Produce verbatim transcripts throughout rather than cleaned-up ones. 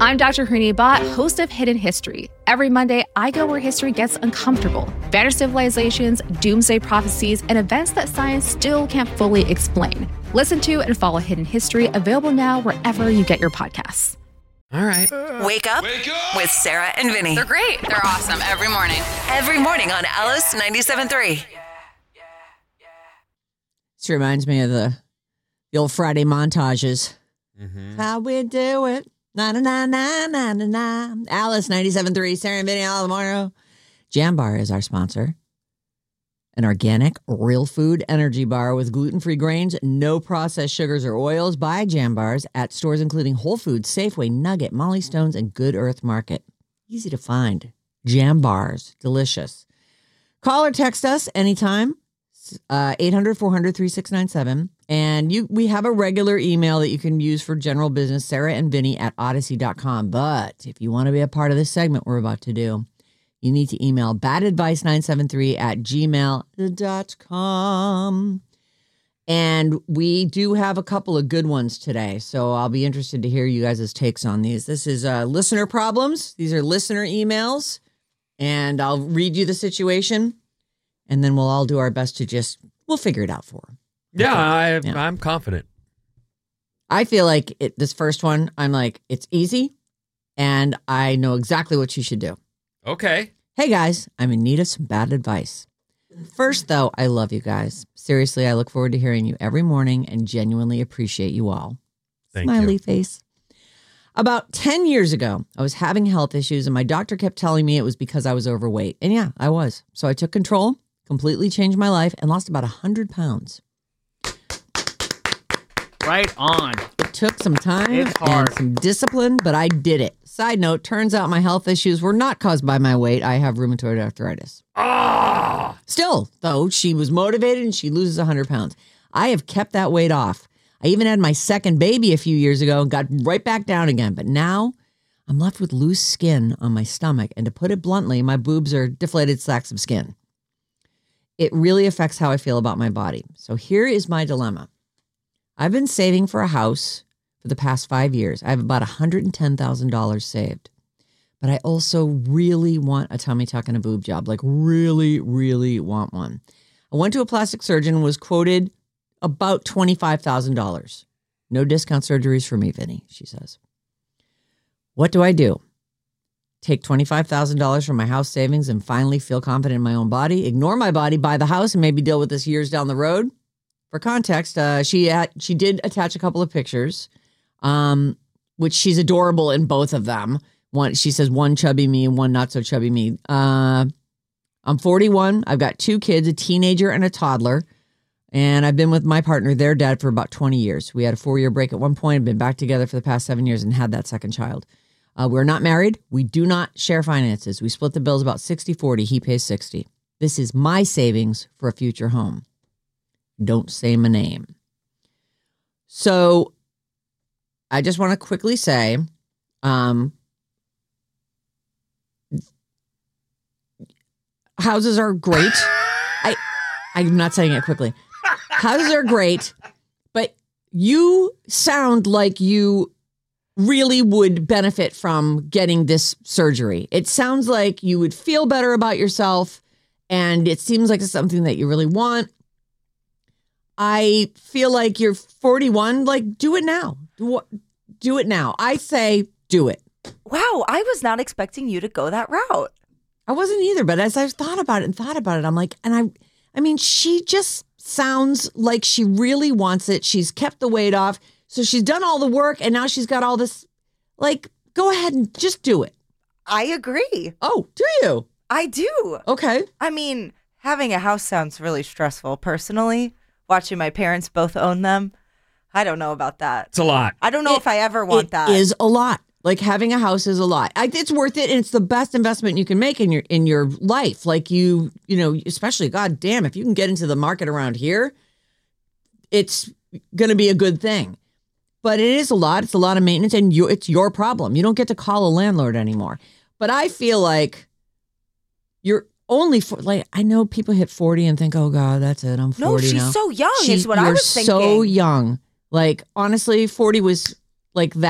I'm Doctor Hooni Bhatt, host of Hidden History. Every Monday, I go where history gets uncomfortable. Vanished civilizations, doomsday prophecies, and events that science still can't fully explain. Listen to and follow Hidden History, available now wherever you get your podcasts. All right. Wake up, Wake up with Sarah and Vinny. They're great. They're awesome every morning. Every morning on Alice ninety-seven point three. This reminds me of the, the old Friday montages. Mm-hmm. How we do it. Na na na na na na na. Alice ninety-seven point three, Sarah and Vinny all tomorrow. Jam Bar is our sponsor. An organic, real food energy bar with gluten-free grains, no processed sugars or oils. Buy Jam Bars at stores including Whole Foods, Safeway, Nugget, Molly Stone's, and Good Earth Market. Easy to find. Jam Bars. Delicious. Call or text us anytime. Uh, eight hundred, four hundred, thirty-six ninety-seven. And you, we have a regular email that you can use for general business, Sarah and Vinny at odyssey dot com. But if you want to be a part of this segment we're about to do, you need to email bad advice nine seven three at gmail dot com. And we do have a couple of good ones today, so I'll be interested to hear you guys' takes on these. This is uh, listener problems. These are listener emails, and I'll read you the situation, and then we'll all do our best to just, we'll figure it out for them. Yeah, I, Yeah. I'm confident. I feel like it, this first one, I'm like, it's easy, and I know exactly what you should do. Okay. Hey, guys, I'm in need of some bad advice. First, though, I love you guys. Seriously, I look forward to hearing you every morning and genuinely appreciate you all. Thank Smiley you. face. About ten years ago, I was having health issues, and my doctor kept telling me it was because I was overweight. And yeah, I was. So I took control, completely changed my life, and lost about one hundred pounds. Right on. It took some time It's hard. and some discipline, but I did it. Side note, turns out my health issues were not caused by my weight. I have rheumatoid arthritis. Ah! Still, though, she was motivated and she loses one hundred pounds. I have kept that weight off. I even had my second baby a few years ago and got right back down again. But now I'm left with loose skin on my stomach. And to put it bluntly, my boobs are deflated sacks of skin. It really affects how I feel about my body. So here is my dilemma. I've been saving for a house for the past five years. I have about one hundred ten thousand dollars saved. But I also really want a tummy tuck and a boob job. Like really, really want one. I went to a plastic surgeon and was quoted about twenty-five thousand dollars. No discount surgeries for me, Vinny, she says. What do I do? Take twenty-five thousand dollars from my house savings and finally feel confident in my own body? Ignore my body, buy the house, and maybe deal with this years down the road? For context, uh, she had, she did attach a couple of pictures, um, which she's adorable in both of them. One, she says one chubby me and one not so chubby me. Uh, I'm forty-one. I've got two kids, a teenager and a toddler. And I've been with my partner, their dad, for about twenty years. We had a four-year break at one point, have been back together for the past seven years and had that second child. Uh, we're not married. We do not share finances. We split the bills about sixty forty. He pays sixty. This is my savings for a future home. Don't say my name. So I just want to quickly say, um, houses are great. I, I'm not saying it quickly. Houses are great, but you sound like you really would benefit from getting this surgery. It sounds like you would feel better about yourself, and it seems like it's something that you really want. I feel like you're forty-one. Like, do it now. Do, do it now. I say do it. Wow, I was not expecting you to go that route. I wasn't either, but as I've thought about it and thought about it, I'm like, and I, I mean, she just sounds like she really wants it. She's kept the weight off. So she's done all the work and now she's got all this, like, go ahead and just do it. I agree. Oh, do you? I do. Okay. I mean, having a house sounds really stressful personally. Watching my parents both own them. I don't know about that. It's a lot. I don't know It- if I ever want it that. It is a lot. Like having a house is a lot. I, it's worth it, and it's the best investment you can make in your in your life. Like you, you know, especially, God damn, if you can get into the market around here, it's going to be a good thing. But it is a lot. It's a lot of maintenance, and you, it's your problem. You don't get to call a landlord anymore. But I feel like you're only for, like, I know people hit forty and think, oh God, that's it. I'm forty No, she's now. so young She- is what I you're was thinking. so young. Like, honestly, forty was like that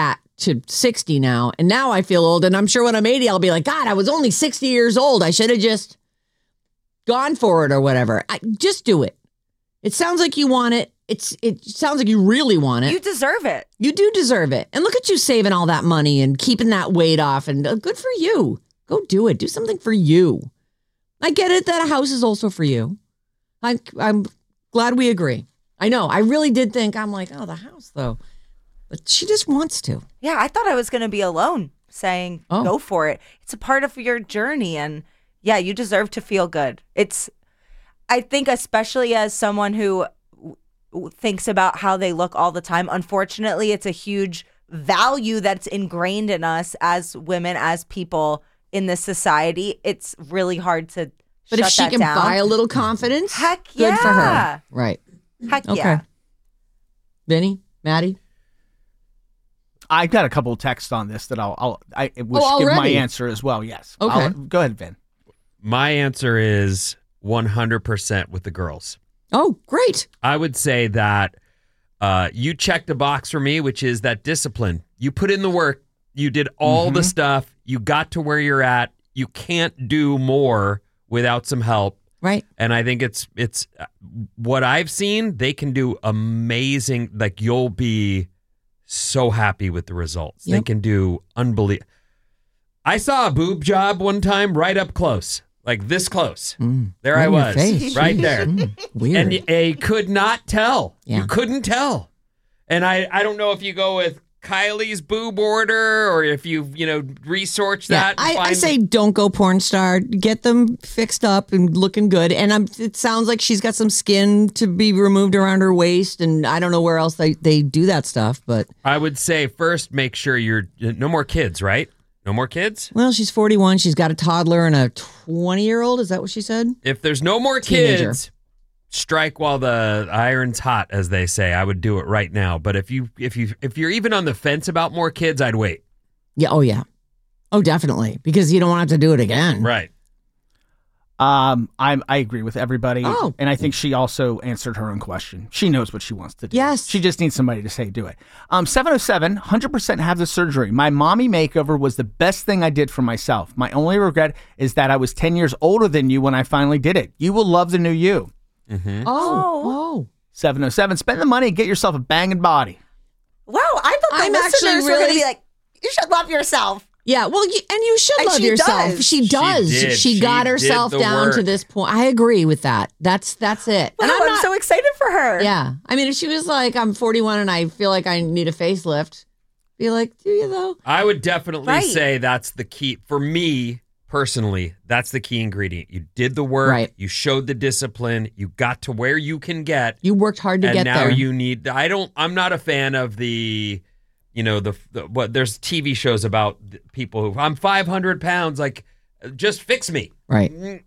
to sixty now, and now I feel old. And I'm sure when I'm eighty, I'll be like, God, I was only sixty years old. I should have just gone for it or whatever. I, just do it. It sounds like you want it. It's it sounds like you really want it. You deserve it. You do deserve it. And look at you saving all that money and keeping that weight off. And uh, good for you. Go do it. Do something for you. I get it that a house is also for you. I, I'm glad we agree. I know. I really did think, I'm like, oh, the house, though. But she just wants to. Yeah, I thought I was going to be alone saying, Oh. go for it. It's a part of your journey. And yeah, you deserve to feel good. It's, I think, especially as someone who w- thinks about how they look all the time, unfortunately, it's a huge value that's ingrained in us as women, as people in this society. It's really hard to But shut if she that can down. buy a little confidence, Heck good for yeah. her. Right. Heck Okay. yeah. Vinny, Maddie? I got a couple of texts on this that I'll, I'll I will Oh, give my already? answer as well. Yes. Okay. I'll- go ahead, Vin. My answer is one hundred percent with the girls. Oh, great. I would say that uh, you checked a box for me, which is that discipline. You put in the work. You did all the stuff. You got to where you're at. You can't do more without some help. Right. And I think it's it's uh, what I've seen. They can do amazing. Like you'll be so happy with the results. They Yep. can do unbelievable. I saw a boob job one time right up close, like this close. Mm. There Right I in your was, face. right there. Mm, weird. And y- I could not tell. Yeah. You couldn't tell. And I, I don't know if you go with Kylie's boob order or if you, you know, research yeah, that. and I, I find- say don't go porn star. Get them fixed up and looking good. And I'm, it sounds like she's got some skin to be removed around her waist. And I don't know where else they, they do that stuff. But, I would say first make sure you're no more kids, right? No more kids? well, she's forty-one. She's got a toddler and a twenty-year-old. Is that what she said? If there's no more Teenager. kids, strike while the iron's hot, as they say. I would do it right now. But if you if you if you're even on the fence about more kids, I'd wait. Yeah. Oh, yeah. Oh, definitely. Because you don't want to have to do it again. Right. Um, I'm I agree with everybody. Oh. And I think she also answered her own question. She knows what she wants to do. Yes. She just needs somebody to say do it. Um, seven oh seven, one hundred percent have the surgery. My mommy makeover was the best thing I did for myself. My only regret is that I was ten years older than you when I finally did it. You will love the new you. Mm-hmm. Oh. Oh. seven oh seven, spend the money and get yourself a banging body. Wow, I thought the I'm listeners actually were going to really- be like, you should love yourself. Yeah, well, you, and you should And love she yourself. does. She She does. did. She, She got did herself the down to work. this point. I agree with that. That's that's it. Wow, And I'm I'm, not- so excited for her. Yeah, I mean, if she was like, "I'm forty-one and I feel like I need a facelift," be like, "Do you though?" I would definitely Right. say that's the key. For me, personally, that's the key ingredient. You did the work. Right. You showed the discipline. You got to where you can get. You worked hard to and get now there. you need, I don't, I'm not a fan of the, you know, the, the what there's T V shows about people who, I'm five hundred pounds, like, just fix me. right.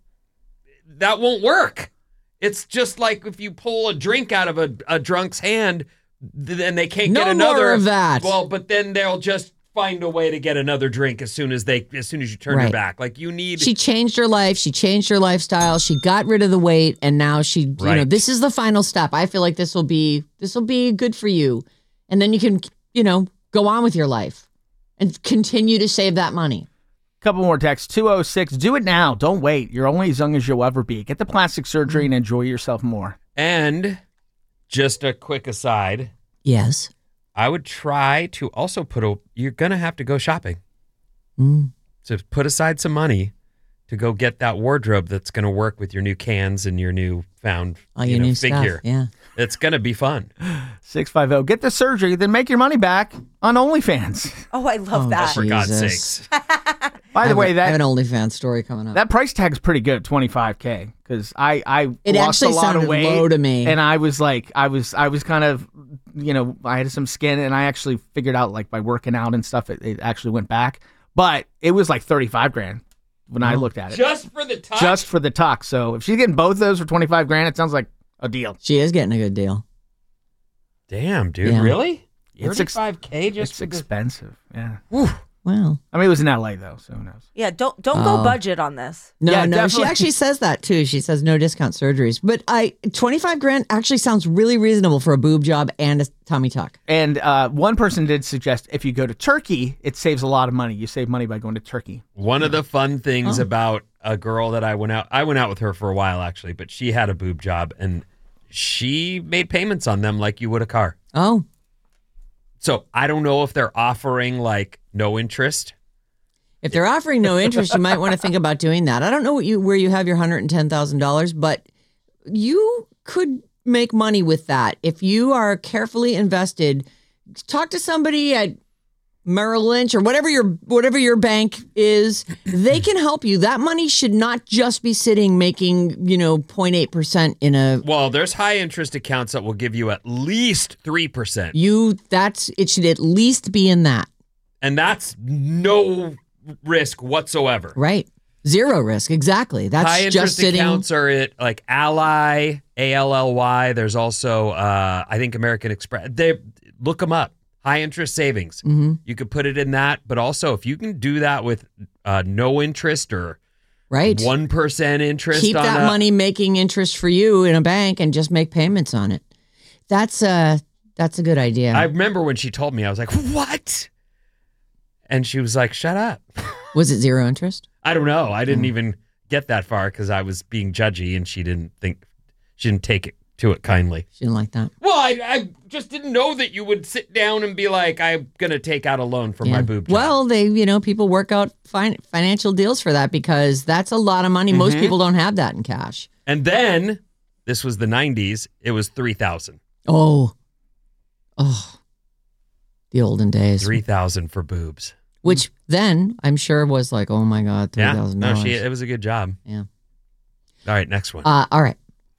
That won't work. It's just like if you pull a drink out of a, a drunk's hand, then they can't No get more another. of that. Well, but then they'll just find a way to get another drink as soon as they, as soon as you turn Right. your back. Like you need. She changed her life. She changed her lifestyle. She got rid of the weight, and now she, you know, Right. this is the final step. I feel like this will be this will be good for you, and then you can, you know, go on with your life and continue to save that money. Couple more texts. two oh six, do it now. Don't wait. You're only as young as you'll ever be. Get the plastic surgery and enjoy yourself more. And just a quick aside, Yes. I would try to also put a, you're going to have to go shopping. Mm. So put aside some money to go get that wardrobe that's going to work with your new cans and your new found All you your know, new figure. stuff. Yeah. It's going to be fun. six five zero, get the surgery, then make your money back on OnlyFans. Oh, I love Oh, that. For God's Jesus. sakes. By I the have way, a- I have that an OnlyFans story coming up. that price tag's pretty good, twenty-five K, because I, I It lost a actually lot of sounded weight. low to me. And I was like, I was I was kind of, you know, I had some skin, and I actually figured out, like, by working out and stuff, it, it actually went back. But it was like thirty-five grand when I looked at it. Just for the touch? Just for the tuck. So if she's getting both those for twenty-five grand, it sounds like a deal. She is getting a good deal. Damn, dude. Yeah. Really? It's ex- thirty-five K just It's for the... expensive. Yeah. Whew. Well, I mean, it was in L A though, so who knows? Yeah, don't don't Oh. go budget on this. no, Yeah, no. She definitely. actually says that too. She says no discount surgeries. But I twenty-five grand actually sounds really reasonable for a boob job and a tummy tuck. And uh, one person did suggest if you go to Turkey, it saves a lot of money. You save money by going to Turkey. One of the fun things Oh. about a girl that I went out, I went out with her for a while actually, but she had a boob job and she made payments on them like you would a car. Oh, So I don't know if they're offering like no interest. if they're offering no interest, you might want to think about doing that. I don't know what you where you have your one hundred ten thousand dollars, but you could make money with that if you are carefully invested. Talk to somebody at Merrill Lynch or whatever your whatever your bank is. They can help you. That money should not just be sitting making, you know, zero point eight percent in a Well, there's high interest accounts that will give you at least three percent. you that's it should at least be in that. And that's no risk whatsoever. Right. Zero risk. Exactly. That's High just interest sitting. accounts are at like Ally, A L L Y. There's also, uh, I think, American Express. They look them up. High interest savings. Mm-hmm. You could put it in that. But also, if you can do that with uh, no interest or Right. one percent interest, Keep on that a- money making interest for you in a bank and just make payments on it. That's uh that's a good idea. I remember when she told me, I was like, "What?" And she was like, "Shut up." Was it zero interest? I don't know. I Mm. didn't even get that far because I was being judgy, and she didn't think she didn't take it to it kindly. She didn't like that. Well, I, I just didn't know that you would sit down and be like, I'm going to take out a loan for my Yeah. boob job. Well, they, you know, people work out fin- financial deals for that because that's a lot of money. Mm-hmm. Most people don't have that in cash. And then, this was the nineties, it was three thousand Oh. Oh. The olden days. three thousand for boobs. Which then I'm sure was like, oh my God, three Yeah, thousand no, dollars. she, it was a good job. Yeah. All right, next one. Uh, all right.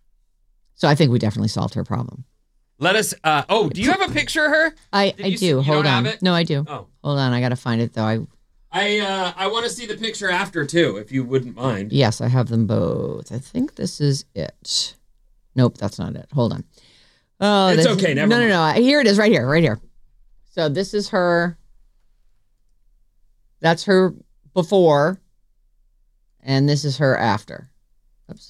So I think we definitely solved her problem. Let us, uh, oh, do you have a picture of her? I, Did I you do. see- you Hold don't on. have it? No, I do. Oh. Hold on. I got to find it though. I I uh, I want to see the picture after, too, if you wouldn't mind. Yes, I have them both. I think this is it. Nope, that's not it. Hold on. Oh, It's this- okay, never No, no, no. Here it is, right here, right here. So this is her. That's her before, and this is her after. Oops.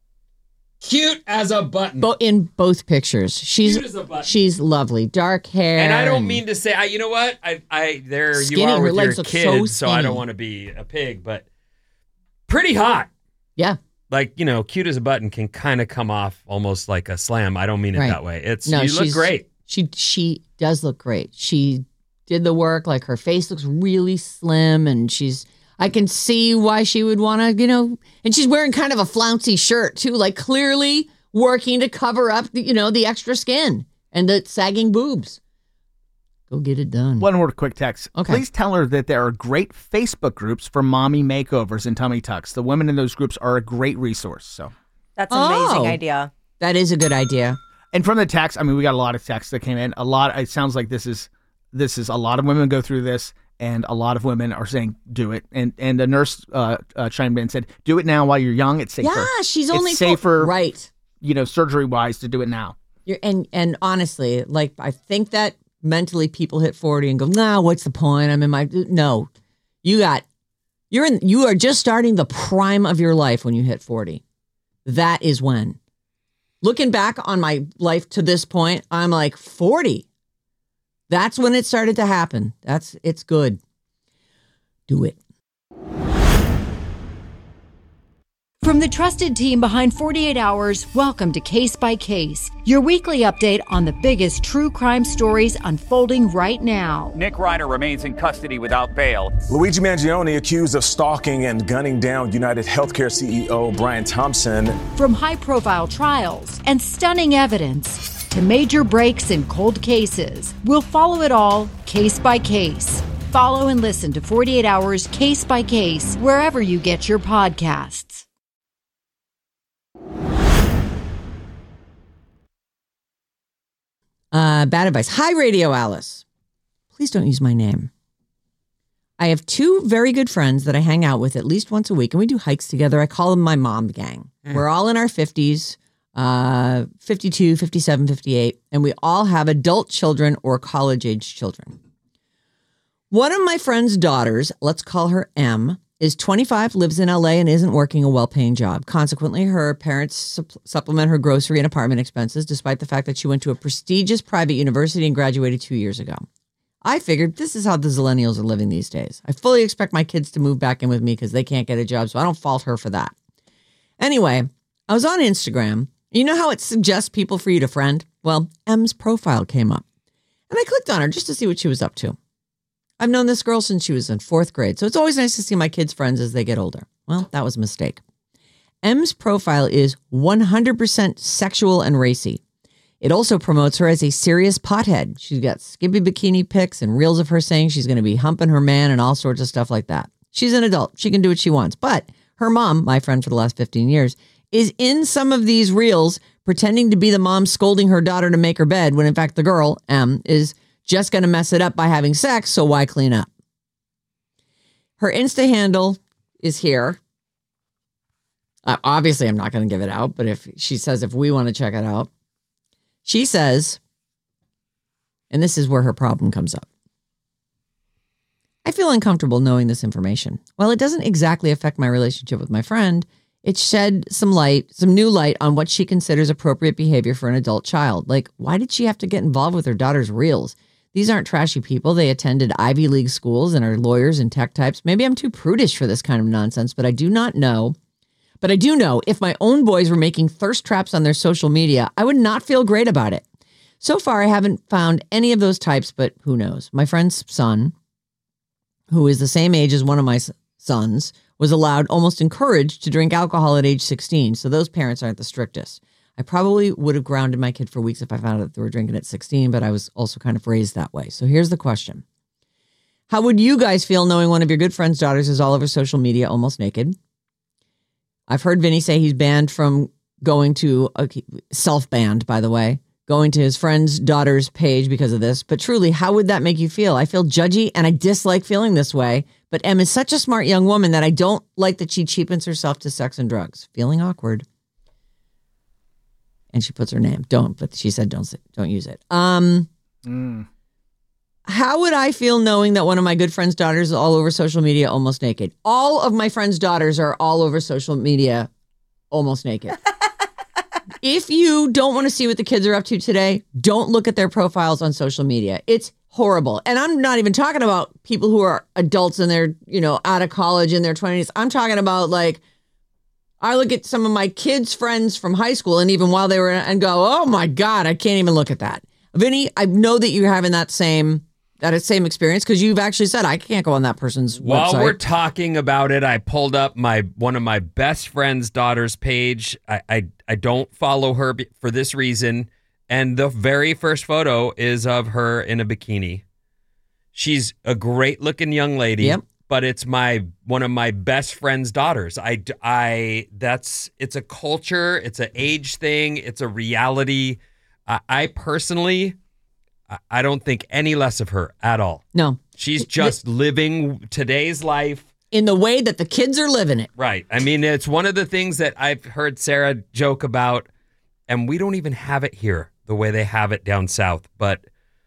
Cute as a button. Bo- in both pictures, she's Cute as a button. she's lovely, dark hair, And I don't mean to say, I, you know what? I, I, there you Skinny, are her with your legs look so kids, so, I skinny. don't want to be a pig, but pretty hot. Yeah, Like, you know, cute as a button can kind of come off almost like a slam. I don't mean it Right. that way. It's no, you look she's great. She she does look great. She did the work. Like her face looks really slim, and she's. I can see why she would want to, you know, and she's wearing kind of a flouncy shirt too, like clearly working to cover up, the, you know, the extra skin and the sagging boobs. Go get it done. One more quick text. Okay. Please tell her that there are great Facebook groups for mommy makeovers and tummy tucks. The women in those groups are a great resource. So, That's an amazing Oh. idea. That is a good idea. and from the text, I mean, we got a lot of texts that came in. A lot. It sounds like this is this is a lot of women go through this, and a lot of women are saying do it. And and a nurse uh, uh, chimed in and said, do it now while you're young. It's safer. Yeah, she's It's only safer, right. You know, surgery wise, to do it now. You're, and and honestly, like I think that mentally people hit forty and go, nah, what's the point? I'm in my no. You got you're in you are just starting the prime of your life when you hit forty. That is when. Looking back on my life to this point, I'm like forty. That's when it started to happen. That's it's good. Do it. From the trusted team behind forty-eight hours, welcome to Case by Case, your weekly update on the biggest true crime stories unfolding right now. Nick Ryder remains in custody without bail. Luigi Mangione accused of stalking and gunning down United Healthcare C E O Brian Thompson. From high-profile trials and stunning evidence to major breaks in cold cases, we'll follow it all case by case. Follow and listen to forty-eight hours Case by Case wherever you get your podcasts. Uh, bad advice. Hi, Radio Alice. Please don't use my name. I have two very good friends that I hang out with at least once a week, and we do hikes together. I call them my mom gang. Mm. We're all in our fifties, uh, fifty-two, fifty-seven, fifty-eight, and we all have adult children or college-age children. One of my friend's daughters, let's call her M, is twenty-five, lives in L A, and isn't working a well-paying job. Consequently, her parents supp- supplement her grocery and apartment expenses, despite the fact that she went to a prestigious private university and graduated two years ago. I figured this is how the Zillennials are living these days. I fully expect my kids to move back in with me because they can't get a job, so I don't fault her for that. Anyway, I was on Instagram. You know how it suggests people for you to friend? Well, M's profile came up, and I clicked on her just to see what she was up to. I've known this girl since she was in fourth grade, so it's always nice to see my kids' friends as they get older. Well, that was a mistake. M's profile is one hundred percent sexual and racy. It also promotes her as a serious pothead. She's got skimpy bikini pics and reels of her saying she's going to be humping her man and all sorts of stuff like that. She's an adult. She can do what she wants. But her mom, my friend for the last fifteen years, is in some of these reels pretending to be the mom scolding her daughter to make her bed when, in fact, the girl, M, is just going to mess it up by having sex, so why clean up? Her Insta handle is here. Uh, obviously, I'm not going to give it out, but if she says if we want to check it out, she says, and this is where her problem comes up. I feel uncomfortable knowing this information. While it doesn't exactly affect my relationship with my friend, it shed some light, some new light on what she considers appropriate behavior for an adult child. Like, why did she have to get involved with her daughter's reels? These aren't trashy people. They attended Ivy League schools and are lawyers and tech types. Maybe I'm too prudish for this kind of nonsense, but I do not know. But I do know if my own boys were making thirst traps on their social media, I would not feel great about it. So far, I haven't found any of those types, but who knows? My friend's son, who is the same age as one of my sons, was allowed, almost encouraged, to drink alcohol at age sixteen. So those parents aren't the strictest. I probably would have grounded my kid for weeks if I found out that they were drinking at sixteen, but I was also kind of raised that way. So here's the question. How would you guys feel knowing one of your good friend's daughters is all over social media almost naked? I've heard Vinny say he's banned from going to, uh, self-banned, by the way, going to his friend's daughter's page because of this. But truly, how would that make you feel? I feel judgy and I dislike feeling this way. But Em is such a smart young woman that I don't like that she cheapens herself to sex and drugs. Feeling awkward. And she puts her name. Don't, but she said don't don't use it. Um, mm. How would I feel knowing that one of my good friend's daughters is all over social media almost naked? All of my friend's daughters are all over social media almost naked. If you don't want to see what the kids are up to today, don't look at their profiles on social media. It's horrible. And I'm not even talking about people who are adults and they're, you know, out of college in their twenties. I'm talking about, like, I look at some of my kids' friends from high school and even while they were, and go, oh my God, I can't even look at that. Vinny, I know that you're having that same that same experience because you've actually said, I can't go on that person's While website. we're talking about it, I pulled up my one of my best friend's daughter's page. I, I, I don't follow her for this reason. And the very first photo is of her in a bikini. She's a great looking young lady. Yep. But it's my one of my best friend's daughters. I, I that's it's a culture, it's an age thing, it's a reality. I, I personally, I don't think any less of her at all. No, she's just the, living today's life in the way that the kids are living it. Right. I mean, it's one of the things that I've heard Sarah joke about, and we don't even have it here the way they have it down south, but.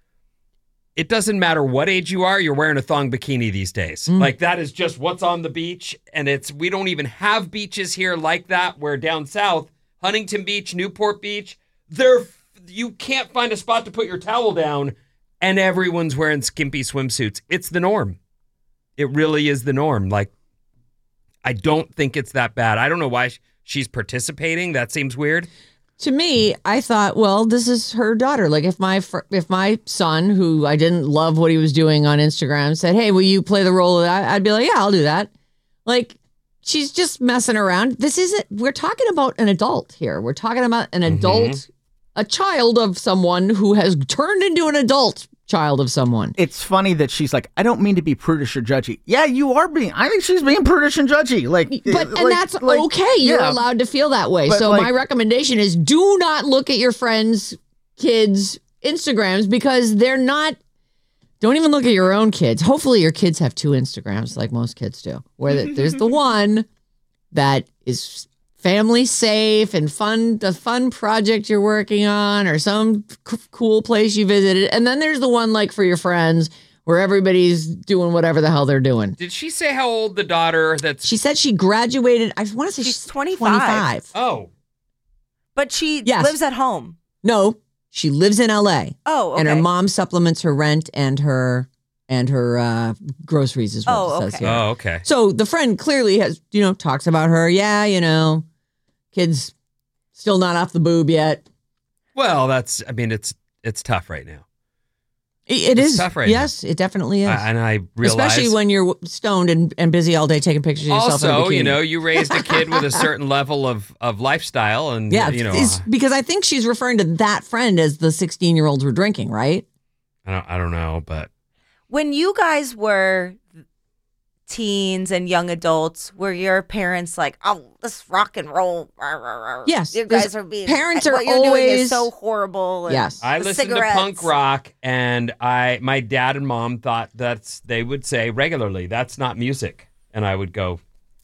It doesn't matter what age you are, you're wearing a thong bikini these days. Mm. Like, that is just what's on the beach. And it's, we don't even have beaches here like that, where down south, Huntington Beach, Newport Beach, there, you can't find a spot to put your towel down and everyone's wearing skimpy swimsuits. It's the norm. It really is the norm. Like, I don't think it's that bad. I don't know why she's participating. That seems weird. To me, I thought, well, this is her daughter. Like, if my fr- if my son, who I didn't love what he was doing on Instagram, said, hey, will you play the role of that? I'd be like, yeah, I'll do that. Like, she's just messing around. This isn't, we're talking about an adult here. We're talking about an adult, mm-hmm. a child of someone who has turned into an adult child of someone. It's funny that she's like, I don't mean to be prudish or judgy. Yeah, you are being, I think she's being prudish and judgy. Like, but, and like, that's like, okay. You're yeah. allowed to feel that way. But so like, my recommendation is do not look at your friends' kids' Instagrams because they're not, don't even look at your own kids. Hopefully your kids have two Instagrams like most kids do, where the, there's the one that is family safe and fun, the fun project you're working on or some c- cool place you visited. And then there's the one like for your friends where everybody's doing whatever the hell they're doing. Did she say how old the daughter that's... She said she graduated, I want to say She's she's twenty-five. twenty-five. Oh. But she Yes. lives at home. No, she lives in L A. Oh, okay. And her mom supplements her rent and her and her uh, groceries as well. Oh, it says okay. here. Oh, okay. So the friend clearly has, you know, talks about her. Yeah, you know, kid's still not off the boob yet. Well, that's, I mean, it's it's tough right now. It It's is. tough right yes, it definitely is. I, and I realize... Especially when you're stoned and, and busy all day taking pictures of yourself in a Also, bikini. you know, you raised a kid with a certain level of, of lifestyle and, Yeah, you know... it's because I think she's referring to that friend as the sixteen-year-olds were drinking, right? I don't, I don't know, but... When you guys were teens and young adults, were your parents like, "Oh, this rock and roll"? Rah, rah, rah. Yes, you guys are being. parents are what you're doing is always- so horrible. and Yes. I the listened cigarettes. to punk rock, and I, my dad and mom thought that's, they would say regularly, that's not music. And I would go...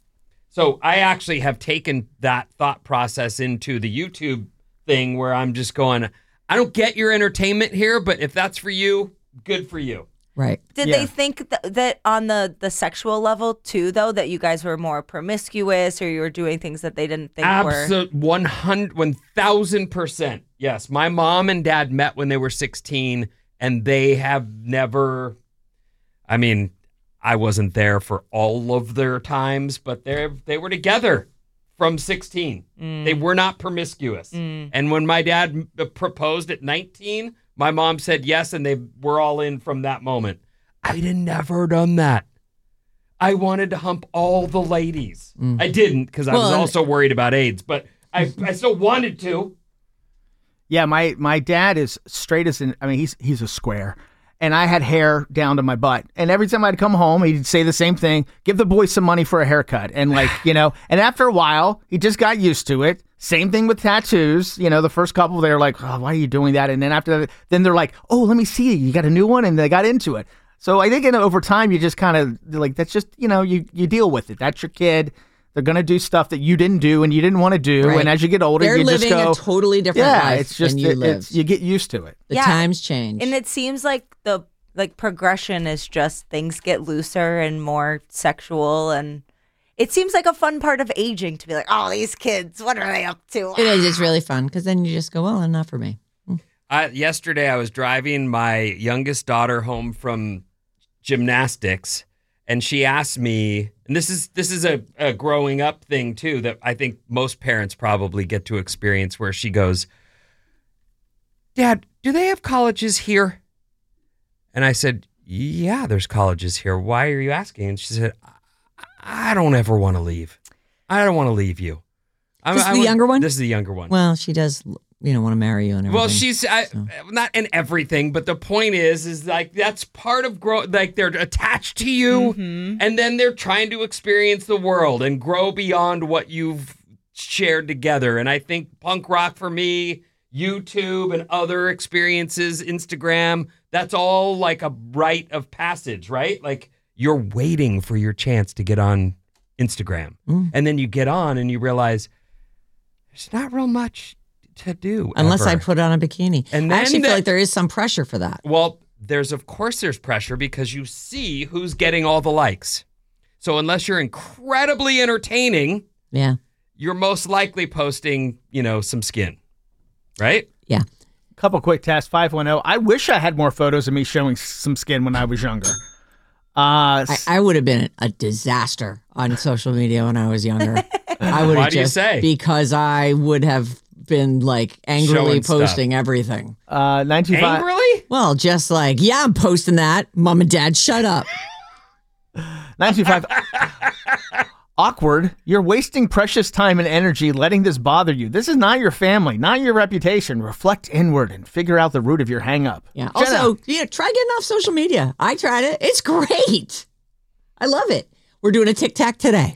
So I actually have taken that thought process into the YouTube thing where I'm just going, I don't get your entertainment here, but if that's for you, good for you. Right. Did Yeah. they think th- that on the, the sexual level too, though, that you guys were more promiscuous or you were doing things that they didn't think were? Absolute one hundred, one thousand percent. Yes. My mom and dad met when they were sixteen, and they have never, I mean, I wasn't there for all of their times, but they they were together from sixteen. Mm. They were not promiscuous. Mm. And when my dad m- proposed at nineteen, my mom said yes, and they were all in from that moment. I'd have never done that. I wanted to hump all the ladies. Mm. I didn't, because I Well, was and- also worried about AIDS, but I, I still wanted to. Yeah, my my dad is straight as an. I mean, he's he's a square, and I had hair down to my butt. And every time I'd come home, he'd say the same thing: "Give the boys some money for a haircut." And like you know, and after a while, he just got used to it. Same thing with tattoos. You know, the first couple they're like, "Oh, why are you doing that?" And then after that, then they're like, "Oh, let me see. You got a new one," and they got into it. So I think you know, over time, you just kind of like that's just you know you you deal with it. That's your kid. They're gonna do stuff that you didn't do and you didn't want to do. Right. And as you get older, They're you just living go, a totally different yeah, life it's just than you it- lived. it's, you get used to it. The Yeah. times change. And it seems like the like progression is just things get looser and more sexual, and it seems like a fun part of aging to be like, "Oh, these kids, what are they up to?" it is. It's really fun because then you just go, well, enough for me. I, yesterday, I was driving my youngest daughter home from gymnastics, and she asked me, and this is this is a, a growing up thing too that I think most parents probably get to experience, where she goes, "Dad, do they have colleges here?" And I said, "Yeah, there's colleges here. Why are you asking?" And she said, "I, I don't ever want to leave. I don't want to leave you." I'm, This is I the would- younger one? This is the younger one. Well, she does, you know, want to marry you and everything. Well, she's I, so. not in everything, but the point is, is like that's part of grow. Like they're attached to you, Mm-hmm. and then they're trying to experience the world and grow beyond what you've shared together. And I think punk rock for me, YouTube and other experiences, Instagram, that's all like a rite of passage, right? Like you're waiting for your chance to get on Instagram, Mm. and then you get on and you realize there's not real much to do Unless I ever. put on a bikini. And I then actually the- feel like there is some pressure for that. Well, there's of course there's pressure because you see who's getting all the likes. So unless you're incredibly entertaining, Yeah. you're most likely posting, you know, some skin. Right? Yeah. Couple quick tests. five one zero. I wish I had more photos of me showing some skin when I was younger. Uh, I, I would have been a disaster on social media when I was younger. I would Why have do you just, say? Because I would have been like angrily Showing stuff. posting everything. uh, nine two five. Angrily? Well, just like, yeah, I'm posting that. Mom and dad, shut up. nine two five. Awkward. You're wasting precious time and energy letting this bother you. This is not your family, not your reputation. Reflect inward and figure out the root of your hang up. Yeah. Jenna. Also, yeah, try getting off social media. I tried it. It's great. I love it. We're doing a Tic Tac today.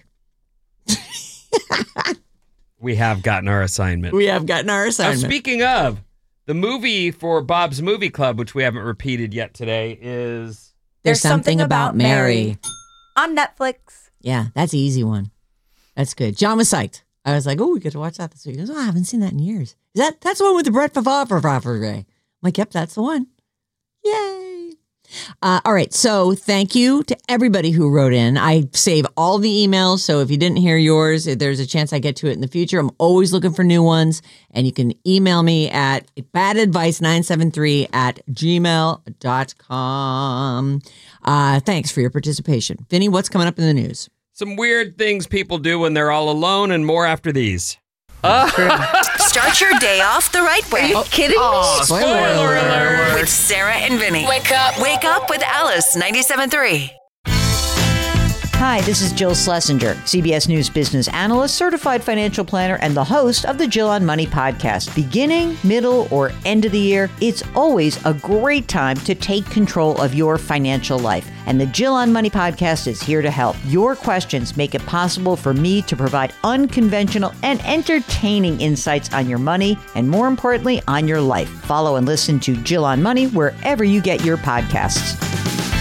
We have gotten our assignment. We have gotten our Now, assignment. speaking of, the movie for Bob's Movie Club, which we haven't repeated yet today, is There's something about Mary. on Netflix. Yeah, that's an easy one. That's good. John was psyched. I was like, oh, we get to watch that this week. He goes, oh, I haven't seen that in years. Is that that's the one with the Brett Favre? I'm like, yep, that's the one. Yay. Uh, all right. So thank you to everybody who wrote in. I save all the emails. So if you didn't hear yours, if there's a chance I get to it in the future. I'm always looking for new ones. And you can email me at bad advice nine seven three at gmail dot com. Uh, thanks for your participation. Vinny, what's coming up in the news? Some weird things people do when they're all alone and more after these. Start your day off the right way. Are you kidding Oh, me? spoiler alert. With Sarah and Vinny. Wake up. Wake up with Alice ninety-seven three. Hi, this is Jill Schlesinger, C B S News business analyst, certified financial planner, and the host of the Jill on Money podcast. Beginning, middle, or end of the year, it's always a great time to take control of your financial life. And the Jill on Money podcast is here to help. Your questions make it possible for me to provide unconventional and entertaining insights on your money, and more importantly, on your life. Follow and listen to Jill on Money wherever you get your podcasts.